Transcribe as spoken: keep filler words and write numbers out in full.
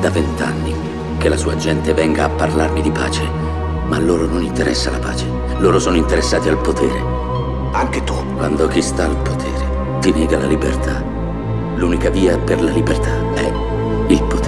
da vent'anni che la sua gente venga a parlarmi di pace, ma a loro non interessa la pace. Loro sono interessati al potere. Anche tu. Quando chi sta al potere ti nega la libertà, l'unica via per la libertà è il potere.